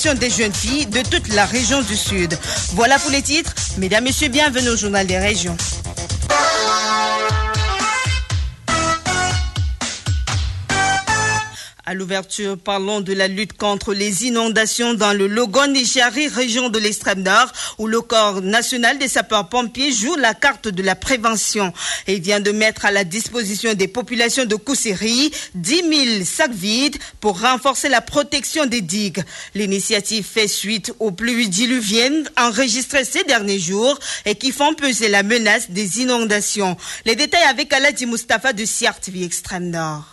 protection des jeunes filles de toute la région du Sud. Voilà pour les titres. Mesdames, Messieurs, bienvenue au Journal des Régions. À l'ouverture, parlons de la lutte contre les inondations dans le Logone et Chari, région de l'extrême nord, où le Corps national des sapeurs-pompiers joue la carte de la prévention et vient de mettre à la disposition des populations de Kousséri 10 000 sacs vides pour renforcer la protection des digues. L'initiative fait suite aux pluies diluviennes enregistrées ces derniers jours et qui font peser la menace des inondations. Les détails avec Aladji Mustafa de Siart TV extrême nord.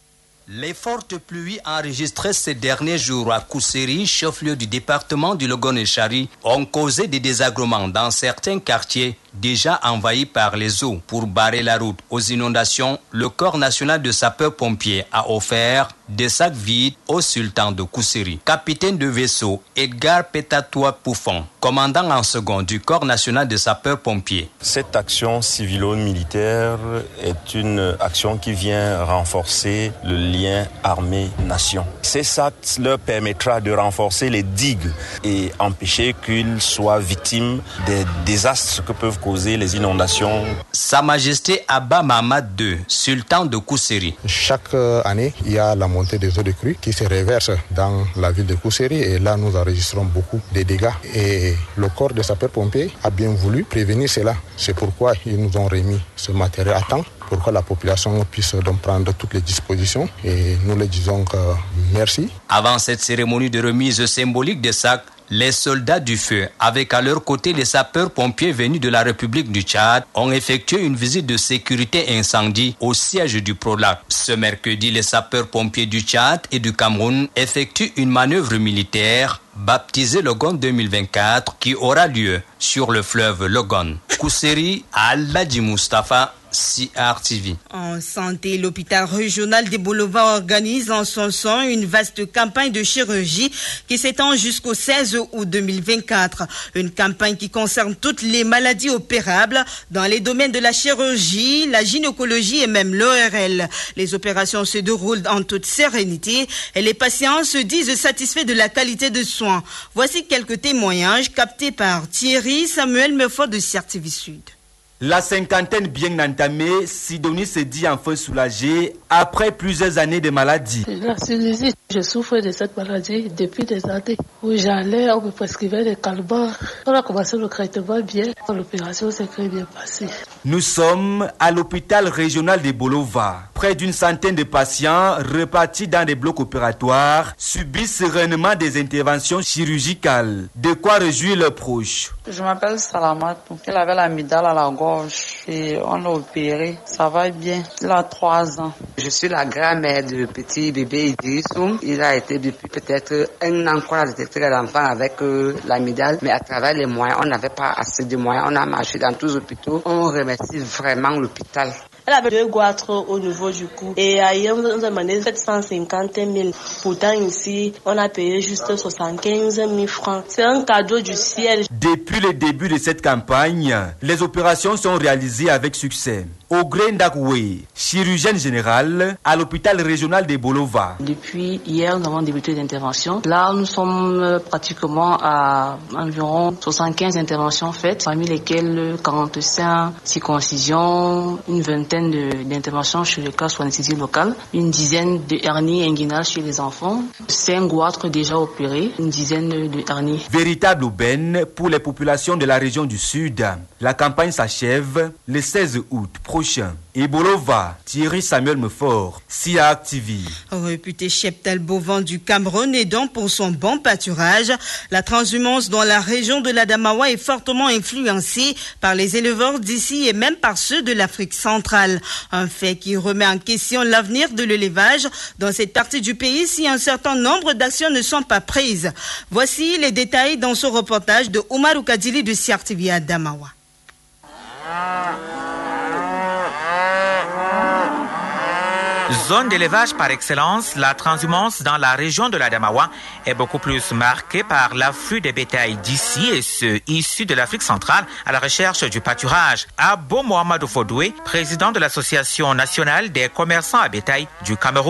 Les fortes pluies enregistrées ces derniers jours à Kousséri, chef-lieu du département du Logone et Chari, ont causé des désagréments dans certains quartiers déjà envahis par les eaux. Pour barrer la route aux inondations, le Corps national de sapeurs-pompiers a offert des sacs vides au sultan de Kousséri. Capitaine de vaisseau Edgar Petatoua Poufon, commandant en second du Corps national de sapeurs-pompiers. Cette action civilo-militaire est une action qui vient renforcer le lien armée-nation. Ces sacs leur permettra de renforcer les digues et empêcher qu'ils soient victimes des désastres que peuvent causer les inondations. Sa Majesté Abba Mahmad II, sultan de Kousséri. Chaque année, il y a la montée des eaux de crue qui se reverse dans la ville de Kousséri et là nous enregistrons beaucoup de dégâts et le corps de sapeurs-pompiers a bien voulu prévenir cela. C'est pourquoi ils nous ont remis ce matériel à temps pour que la population puisse donc prendre toutes les dispositions et nous leur disons merci. Avant cette cérémonie de remise symbolique des sacs, les soldats du feu, avec à leur côté les sapeurs-pompiers venus de la République du Tchad, ont effectué une visite de sécurité incendie au siège du Prolac. Ce mercredi, les sapeurs-pompiers du Tchad et du Cameroun effectuent une manœuvre militaire baptisée Logone 2024 qui aura lieu sur le fleuve Logone. Kousséri, Aladji Mustafa, CRTV. En santé, l'hôpital régional des Boulevards organise en son sein une vaste campagne de chirurgie qui s'étend jusqu'au 16 août 2024. Une campagne qui concerne toutes les maladies opérables dans les domaines de la chirurgie, la gynécologie et même l'ORL. Les opérations se déroulent en toute sérénité et les patients se disent satisfaits de la qualité de soins. Voici quelques témoignages captés par Thierry Samuel Mefort de CRTV Sud. La cinquantaine bien entamée, Sidonie se dit enfin soulagée après plusieurs années de maladie. La sinusite, je souffre de cette maladie depuis des années. Où j'allais, on me prescrivait des calmants. On a commencé le traitement bien. L'opération s'est très bien passée. Nous sommes à l'hôpital régional de Bolova. Près d'une centaine de patients repartis dans des blocs opératoires subissent sereinement des interventions chirurgicales. De quoi réjouir leurs proches. Je m'appelle Salamatou. Elle avait l'amygdale à la gorge et on l'a opéré. Ça va bien. Il a 3 ans. Je suis la grand-mère du petit bébé Idrissou. Il a été depuis peut-être 1 an qu'on a détecté l'enfant avec l'amygdale. Mais à travers les moyens, on n'avait pas assez de moyens. On a marché dans tous les hôpitaux. On remercie vraiment l'hôpital. Elle avait 2 goitres au niveau du cou. Et ailleurs, on nous a demandé 750 000. Pourtant, ici, on a payé juste 75 000 francs. C'est un cadeau du ciel. Depuis le début de cette campagne, les opérations sont réalisées avec succès. Ogré Ndakwe, chirurgienne générale à l'hôpital régional de Bolova. Depuis hier, nous avons débuté l'intervention. Là, nous sommes pratiquement à environ 75 interventions faites, parmi lesquelles 45 circoncisions, une vingtaine d'interventions chez le cas anesthésie locale, une dizaine de hernies inguinales chez les enfants, 5 goitres déjà opérés, une dizaine de hernies. Véritable aubaine pour les populations de la région du Sud. La campagne s'achève le 16 août prochain. Et Bolova, Thierry Samuel Mefort, CRTV. Réputé cheptel bovin du Cameroun et donc pour son bon pâturage, la transhumance dans la région de l'Adamawa est fortement influencée par les éleveurs d'ici et même par ceux de l'Afrique centrale. Un fait qui remet en question l'avenir de l'élevage dans cette partie du pays si un certain nombre d'actions ne sont pas prises. Voici les détails dans ce reportage de Oumarou Kadili de CRTV Adamawa. Zone d'élevage par excellence, la transhumance dans la région de l'Adamawa est beaucoup plus marquée par l'afflux des bétails d'ici et ceux issus de l'Afrique centrale à la recherche du pâturage. Abo Mohamedou Fodoué, président de l'Association nationale des commerçants à bétail du Cameroun.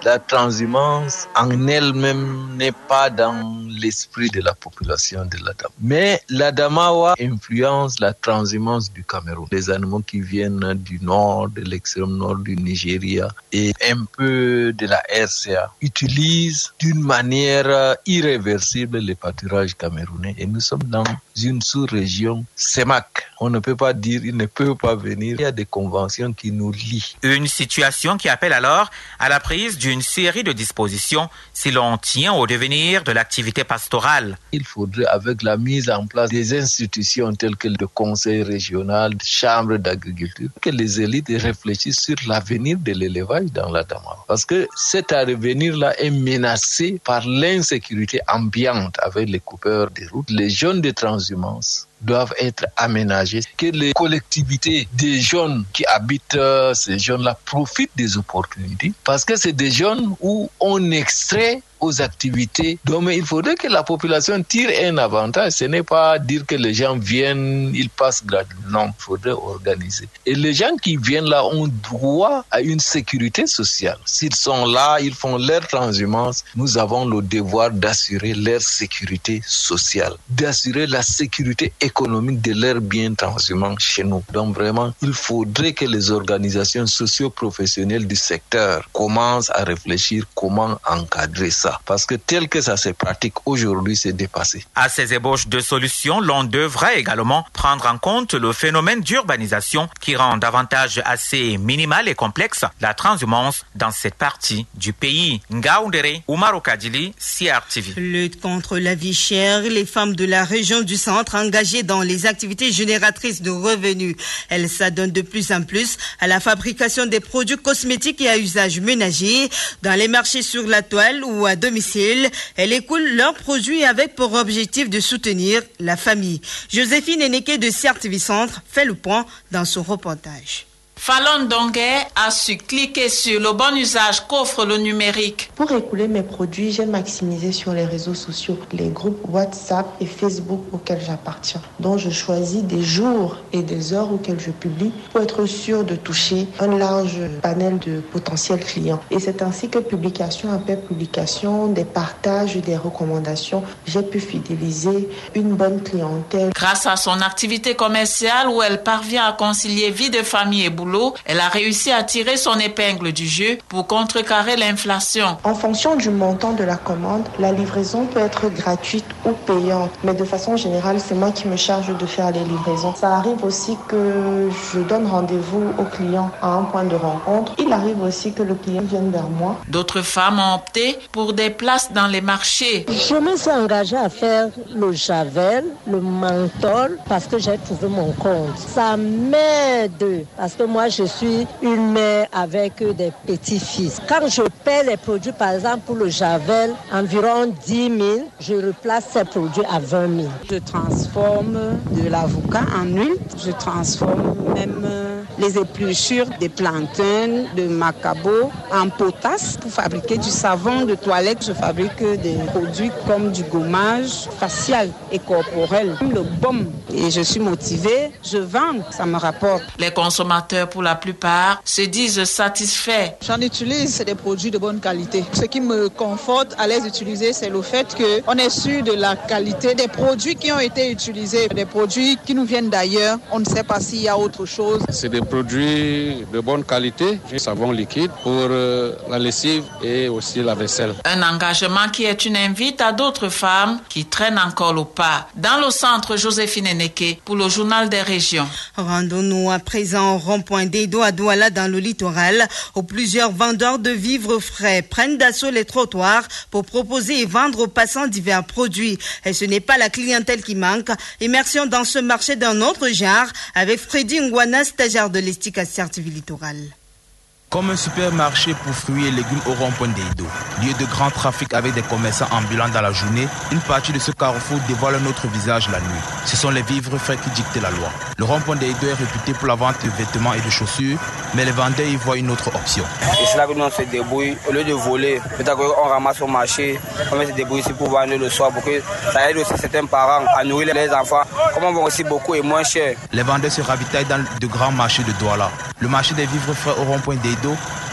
La transhumance en elle-même n'est pas dans l'esprit de la population de l'Adamawa. Mais l'Adamawa influence la transhumance du Cameroun. Les animaux qui viennent du nord, de l'extrême nord du Nigeria et un peu de la RCA utilisent d'une manière irréversible les pâturages camerounais. Et nous sommes dans une sous-région CEMAC. On ne peut pas dire ils ne peuvent pas venir. Il y a des conventions qui nous lient. Une situation qui appelle alors à la prise d'une série de dispositions si l'on tient au devenir de l'activité pastorale. Il faudrait, avec la mise en place des institutions telles que le conseil régional, les chambres d'agriculture, que les élites réfléchissent sur l'avenir de l'élevage dans l'Adamawa. Parce que cet avenir-là est menacé par l'insécurité ambiante avec les coupeurs de routes, les zones de transhumance doivent être aménagées, que les collectivités des jeunes qui habitent ces zones-là profitent des opportunités, parce que c'est des zones où on extrait aux activités. Donc, il faudrait que la population tire un avantage. Ce n'est pas dire que les gens viennent, ils passent gratuitement. Non, il faudrait organiser. Et les gens qui viennent là ont droit à une sécurité sociale. S'ils sont là, ils font leur transhumance, nous avons le devoir d'assurer leur sécurité sociale, d'assurer la sécurité économique de leurs biens transhumants chez nous. Donc, vraiment, il faudrait que les organisations socio-professionnelles du secteur commencent à réfléchir comment encadrer ça. Parce que tel que ça se pratique aujourd'hui, c'est dépassé. À ces ébauches de solutions, l'on devrait également prendre en compte le phénomène d'urbanisation qui rend davantage assez minimal et complexe la transhumance dans cette partie du pays. Ngaoundere, Oumaro Kadili, CRTV. Lutte contre la vie chère, les femmes de la région du centre engagées dans les activités génératrices de revenus. Elles s'adonnent de plus en plus à la fabrication des produits cosmétiques et à usage ménager dans les marchés sur la toile ou à domicile. Elles écoulent leurs produits avec pour objectif de soutenir la famille. Joséphine Eneke de CRTV Centre fait le point dans son reportage. Fallon Donguet a su cliquer sur le bon usage qu'offre le numérique. Pour écouler mes produits, j'ai maximisé sur les réseaux sociaux, les groupes WhatsApp et Facebook auxquels j'appartiens. Donc je choisis des jours et des heures auxquels je publie pour être sûr de toucher un large panel de potentiels clients. Et c'est ainsi que publication après publication, des partages, des recommandations, j'ai pu fidéliser une bonne clientèle. Grâce à son activité commerciale où elle parvient à concilier vie de famille et boulot, elle a réussi à tirer son épingle du jeu pour contrecarrer l'inflation. En fonction du montant de la commande, la livraison peut être gratuite ou payante. Mais de façon générale, c'est moi qui me charge de faire les livraisons. Ça arrive aussi que je donne rendez-vous au client à un point de rencontre. Il arrive aussi que le client vienne vers moi. D'autres femmes ont opté pour des places dans les marchés. Je me suis engagée à faire le javel, le menthol, parce que j'ai trouvé mon compte. Ça m'aide, parce que moi, je suis une mère avec des petits-fils. Quand je paie les produits, par exemple, pour le javel, environ 10 000, je replace ces produits à 20 000. Je transforme de l'avocat en huile. Je transforme même les épluchures des plantains, de macabo en potasse pour fabriquer du savon de toilette. Je fabrique des produits comme du gommage facial et corporel, le baume. Et je suis motivée, je vends, ça me rapporte. Les consommateurs, pour la plupart, se disent satisfaits. J'en utilise, c'est des produits de bonne qualité. Ce qui me conforte à les utiliser, c'est le fait qu'on est sûr de la qualité des produits qui ont été utilisés, des produits qui nous viennent d'ailleurs. On ne sait pas s'il y a autre chose. C'est des produits de bonne qualité, du savon liquide pour la lessive et aussi la vaisselle. Un engagement qui est une invite à d'autres femmes qui traînent encore le pas. Dans le centre, Joséphine Eneke pour le journal des régions. Rendons-nous à présent au rond-point d'Edo à Douala dans le littoral, où plusieurs vendeurs de vivres frais prennent d'assaut les trottoirs pour proposer et vendre aux passants divers produits. Et ce n'est pas la clientèle qui manque. Immersion dans ce marché d'un autre genre avec Freddy Ngwana, stagiaire de l'Estica CRTV Littoral. Comme un supermarché pour fruits et légumes au rond-point d'Edo, lieu de grand trafic avec des commerçants ambulants dans la journée, une partie de ce carrefour dévoile un autre visage la nuit. Ce sont les vivres frais qui dictent la loi. Le rond-point d'Edo est réputé pour la vente de vêtements et de chaussures, mais les vendeurs y voient une autre option. Et c'est là que nous on se débrouille. Au lieu de voler, peut-être qu'on ramasse au marché, on se débrouille ici pour vendre le soir, pour que ça aide aussi certains parents à nourrir les enfants. Comme on vend aussi beaucoup et moins cher. Les vendeurs se ravitaillent dans de grands marchés de Douala. Le marché des vivres frais au rond-point d'Edo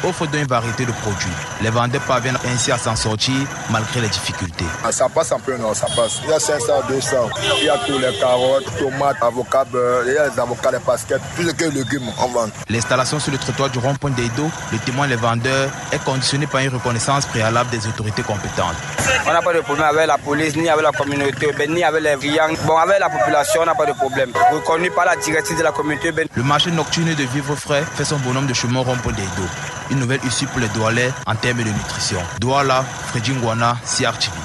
offre une variété de produits. Les vendeurs parviennent ainsi à s'en sortir malgré les difficultés. Ça passe un peu, non, ça passe. Il y a 500, 200. Il y a tous les carottes, tomates, avocats, beurre, il y a les avocats, les baskets, tout ce que les légumes, on vend. L'installation sur le trottoir du rond-point d'Edo, le témoin les vendeurs, est conditionnée par une reconnaissance préalable des autorités compétentes. On n'a pas de problème avec la police, ni avec la communauté, ni avec les clients. Bon, avec la population, on n'a pas de problème. Reconnu par la directive de la communauté. Le marché nocturne de vivres frais fait son bonhomme de chemin au rond-point d'Edo. Une nouvelle issue pour les Doualais en termes de nutrition. Douala, Freddy Ngwana, CRTV.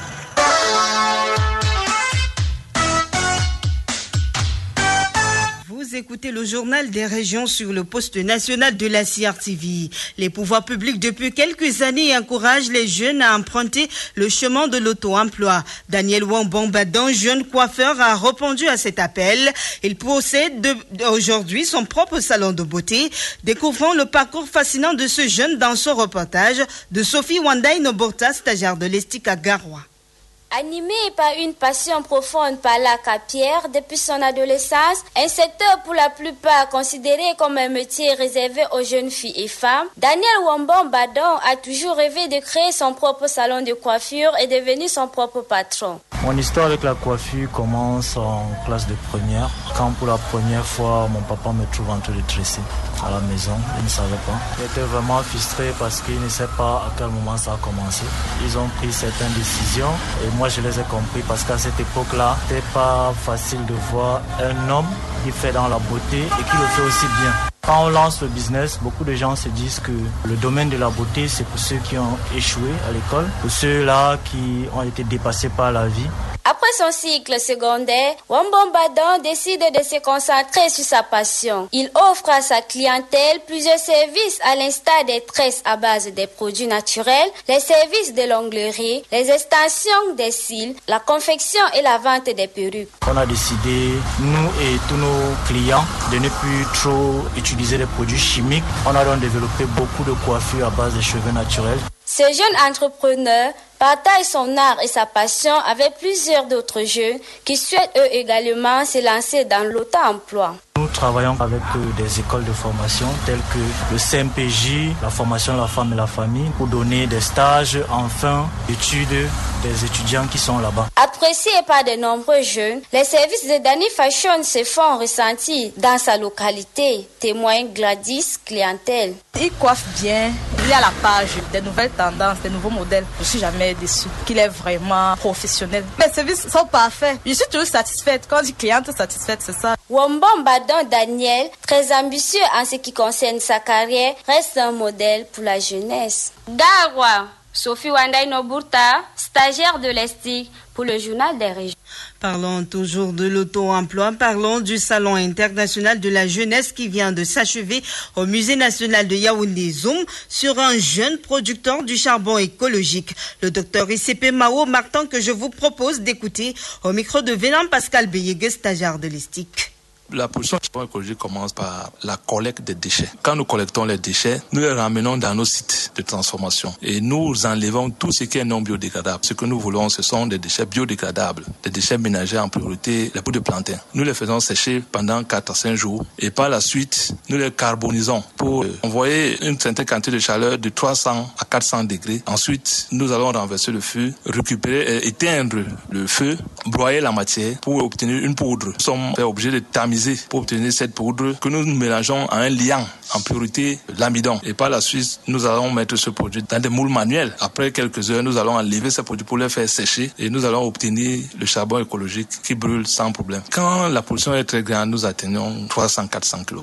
Vous écoutez le journal des régions sur le poste national de la CRTV. Les pouvoirs publics depuis quelques années encouragent les jeunes à emprunter le chemin de l'auto-emploi. Daniel Wambambadan, jeune coiffeur, a répondu à cet appel. Il possède aujourd'hui son propre salon de beauté. Découvrons le parcours fascinant de ce jeune dans ce reportage de Sophie Wandai Noborta, stagiaire de l'Estique à Garoua. Animé par une passion profonde par la capière depuis son adolescence, un secteur pour la plupart considéré comme un métier réservé aux jeunes filles et femmes, Daniel Wambambadan a toujours rêvé de créer son propre salon de coiffure et devenir son propre patron. Mon histoire avec la coiffure commence en classe de première, quand pour la première fois mon papa me trouve en train de tresser à la maison. Il ne savait pas. J'étais vraiment frustré parce qu'il ne sait pas à quel moment ça a commencé. Ils ont pris certaines décisions et moi je les ai compris parce qu'à cette époque-là, c'était pas facile de voir un homme qui fait dans la beauté et qui le fait aussi bien. Quand on lance le business, beaucoup de gens se disent que le domaine de la beauté, c'est pour ceux qui ont échoué à l'école, pour ceux-là qui ont été dépassés par la vie. Après son cycle secondaire, Wambambadan décide de se concentrer sur sa passion. Il offre à sa clientèle plusieurs services à l'instar des tresses à base des produits naturels, les services de l'onglerie, les extensions des cils, la confection et la vente des perruques. On a décidé, nous et tous nos clients, de ne plus trop utiliser des produits chimiques. On a donc développé beaucoup de coiffures à base de cheveux naturels. Ce jeune entrepreneur partage son art et sa passion avec plusieurs d'autres jeunes qui souhaitent eux également se lancer dans l'auto-emploi. Nous travaillons avec des écoles de formation telles que le CMPJ, la formation de la femme et la famille, pour donner des stages en fin d'études des étudiants qui sont là-bas. Apprécié par de nombreux jeunes, les services de Danny Fashion se font ressentir dans sa localité, témoigne Gladys Clientèle. Il coiffe bien, il est à la page des nouvelles tendances, des nouveaux modèles. Je ne suis jamais déçue qu'il est vraiment professionnel. Les services sont parfaits. Je suis toujours satisfaite. Quand je dis cliente satisfaite, c'est ça. Wambambadan Daniel, très ambitieux en ce qui concerne sa carrière, reste un modèle pour la jeunesse. Garoua, Sophie Wandai Noburta, stagiaire de l'Estique pour le journal des régions. Parlons toujours de l'auto-emploi, parlons du Salon international de la jeunesse qui vient de s'achever au Musée national de Yaoundé Zoom sur un jeune producteur du charbon écologique, le docteur ICP Mao Martin, que je vous propose d'écouter au micro de Vénan Pascal Beyegue, stagiaire de l'Estique. La production écologique commence par la collecte des déchets. Quand nous collectons les déchets, nous les ramenons dans nos sites de transformation et nous enlevons tout ce qui est non biodégradable. Ce que nous voulons, ce sont des déchets biodégradables, des déchets ménagers en priorité, les poudres de plantain. Nous les faisons sécher pendant 4 à 5 jours et par la suite, nous les carbonisons pour envoyer une certaine quantité de chaleur de 300 à 400 degrés. Ensuite, nous allons renverser le feu, récupérer et éteindre le feu, broyer la matière pour obtenir une poudre. Nous sommes obligés de tamiser pour obtenir cette poudre que nous mélangeons à un liant, en priorité l'amidon. Et par la suite, nous allons mettre ce produit dans des moules manuels. Après quelques heures, nous allons enlever ce produit pour les faire sécher et nous allons obtenir le charbon écologique qui brûle sans problème. Quand la pollution est très grande, nous atteignons 300-400 kg.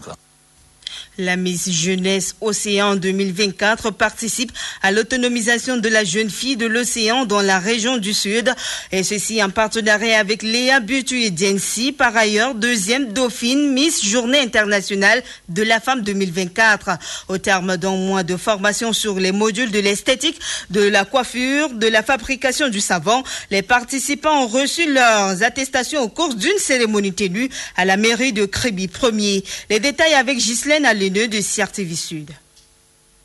La Miss Jeunesse Océan 2024 participe à l'autonomisation de la jeune fille de l'océan dans la région du Sud, et ceci en partenariat avec Léa Butu et Diensi, par ailleurs deuxième dauphine Miss Journée internationale de la femme 2024. Au terme d'un mois de formation sur les modules de l'esthétique, de la coiffure, de la fabrication du savon, les participants ont reçu leurs attestations au cours d'une cérémonie tenue à la mairie de Kribi 1er. Les détails avec Ghislaine Alleneux de CRTV Sud.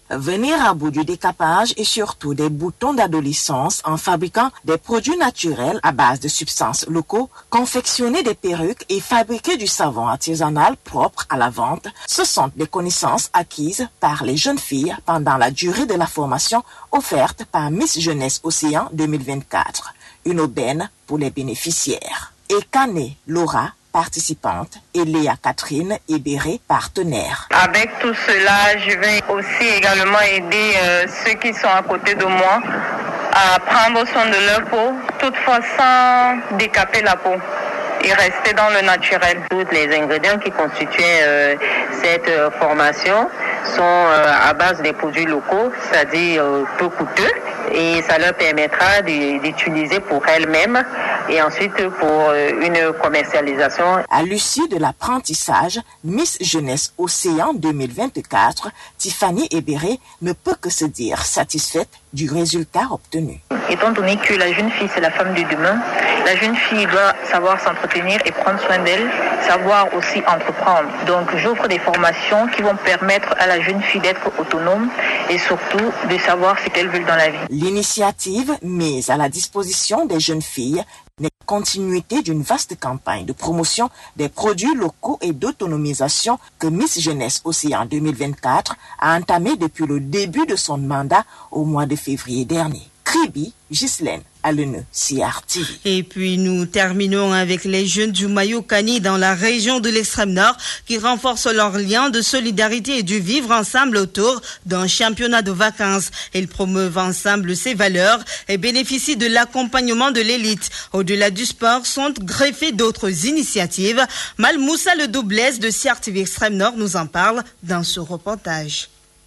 venir à bout du décapage et surtout des boutons d'adolescence en fabriquant des produits naturels à base de substances locaux, confectionner des perruques et fabriquer du savon artisanal propre à la vente, ce sont des connaissances acquises par les jeunes filles pendant la durée de la formation offerte par Miss Jeunesse Océan 2024. Une aubaine pour les bénéficiaires. Et Kane Laura, participante, et Léa Catherine Ebéré, partenaire. Avec tout cela, je vais aussi également aider ceux qui sont à côté de moi à prendre soin de leur peau, toutefois sans décaper la peau et rester dans le naturel. Tous les ingrédients qui constituaient cette formation sont à base des produits locaux, c'est-à-dire peu coûteux, et ça leur permettra d'utiliser pour elles-mêmes et ensuite pour une commercialisation. À l'issue de l'apprentissage, Miss Jeunesse Océan 2024, Tiffany Ebéré ne peut que se dire satisfaite du résultat obtenu. Étant donné que la jeune fille, c'est la femme du demain, la jeune fille doit savoir s'entretenir et prendre soin d'elle, savoir aussi entreprendre. Donc j'offre des formations qui vont permettre à la jeune fille d'être autonome et surtout de savoir ce qu'elle veut dans la vie. L'initiative mise à la disposition des jeunes filles n'est continuité d'une vaste campagne de promotion des produits locaux et d'autonomisation que Miss Jeunesse Océan 2024 a entamé depuis le début de son mandat au mois de février dernier. Kribi, Ghislaine, Aleneux, CRTV. Et puis nous terminons avec les jeunes du Mayokani dans la région de l'extrême nord qui renforcent leur lien de solidarité et du vivre ensemble autour d'un championnat de vacances. Ils promeuvent ensemble ces valeurs et bénéficient de l'accompagnement de l'élite. Au-delà du sport, sont greffées d'autres initiatives. Malmoussa le Doublesse de CRTV Extrême Nord nous en parle dans ce reportage.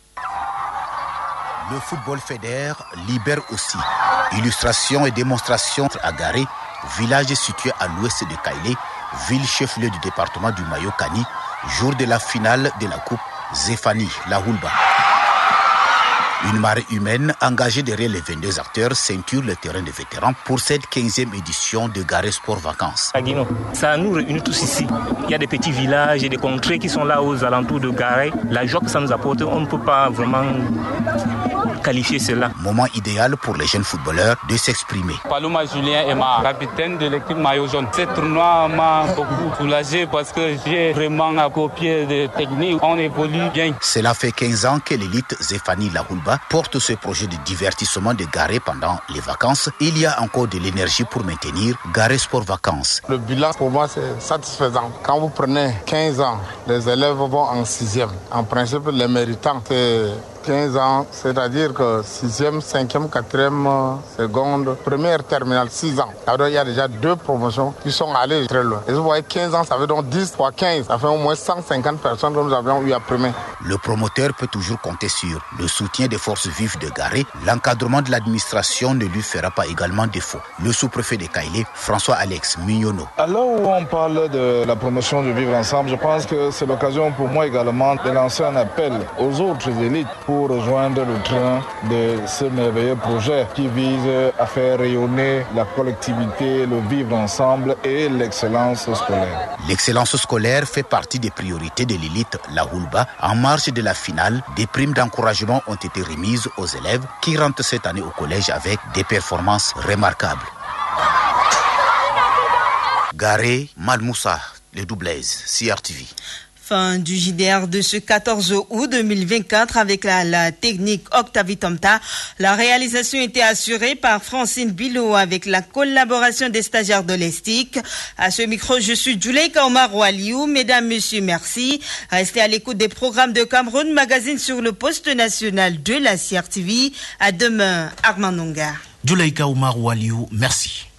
Le football fédère libère aussi. Illustration et démonstration à Garé, village situé à l'ouest de Kailé, ville chef-lieu du département du Mayokani, jour de la finale de la Coupe Zéphanie, la Houlba. Une marée humaine engagée derrière les 22 acteurs ceinture le terrain des vétérans pour cette 15e édition de Garé Sport Vacances. Aguino, ça nous réunit tous ici. Il y a des petits villages et des contrées qui sont là aux alentours de Garé. La joie que ça nous apporte, on ne peut pas vraiment qualifier cela. Moment idéal pour les jeunes footballeurs de s'exprimer. Paloma Julien est ma capitaine de l'équipe maillot jaune. Ce tournoi m'a beaucoup soulagé parce que j'ai vraiment copié des techniques. On évolue bien. Cela fait 15 ans que l'élite Zéphanie La Houlba porte ce projet de divertissement de Garé pendant les vacances. Il y a encore de l'énergie pour maintenir Garé Sport Vacances. Le bilan pour moi c'est satisfaisant. Quand vous prenez 15 ans, les élèves vont en 6e. En principe, les méritants, c'est 15 ans, c'est-à-dire que 6e, 5e, 4e, seconde, première, terminale, 6 ans. Alors, il y a déjà 2 promotions qui sont allées très loin. Et vous voyez, 15 ans, ça veut donc 10 fois 15. Ça fait au moins 150 personnes que nous avions eu à premier. Le promoteur peut toujours compter sur le soutien des forces vives de Garé. L'encadrement de l'administration ne lui fera pas également défaut. Le sous-préfet de Kailé, François-Alex Mignonneau. À l'heure où on parle de la promotion de vivre ensemble, je pense que c'est l'occasion pour moi également de lancer un appel aux autres élites pour rejoindre le train de ce merveilleux projet qui vise à faire rayonner la collectivité, le vivre ensemble et l'excellence scolaire. L'excellence scolaire fait partie des priorités de l'élite La Houlba. En marge de la finale, des primes d'encouragement ont été remises aux élèves qui rentrent cette année au collège avec des performances remarquables. Garé, Malmoussa, les Doublaises, CRTV. Fin du JDR de ce 14 août 2024 avec la technique Octavitomta. La réalisation était assurée par Francine Bilo avec la collaboration des stagiaires de l'ESTIC. À ce micro, je suis Djuleika Omar Oualiou. Mesdames, messieurs, merci. Restez à l'écoute des programmes de Cameroun Magazine sur le poste national de la CRTV. À demain, Armand Nonga. Djuleika Omar Oualiou, merci.